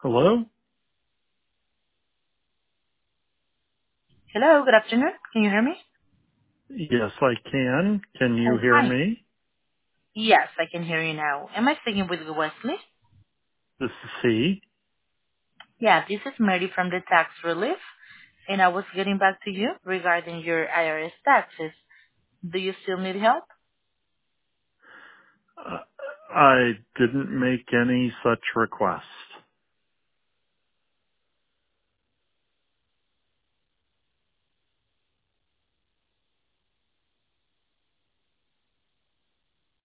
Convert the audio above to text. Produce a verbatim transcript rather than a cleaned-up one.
Hello? Hello, good afternoon. Can you hear me? Yes, I can. Can you Oh, hear hi. me? Yes, I can hear you now. Am I speaking with Wesley? This is C. Yeah, this is Mary from the Tax Relief, and I was getting back to you regarding your I R S taxes. Do you still need help? Uh, I didn't make any such request.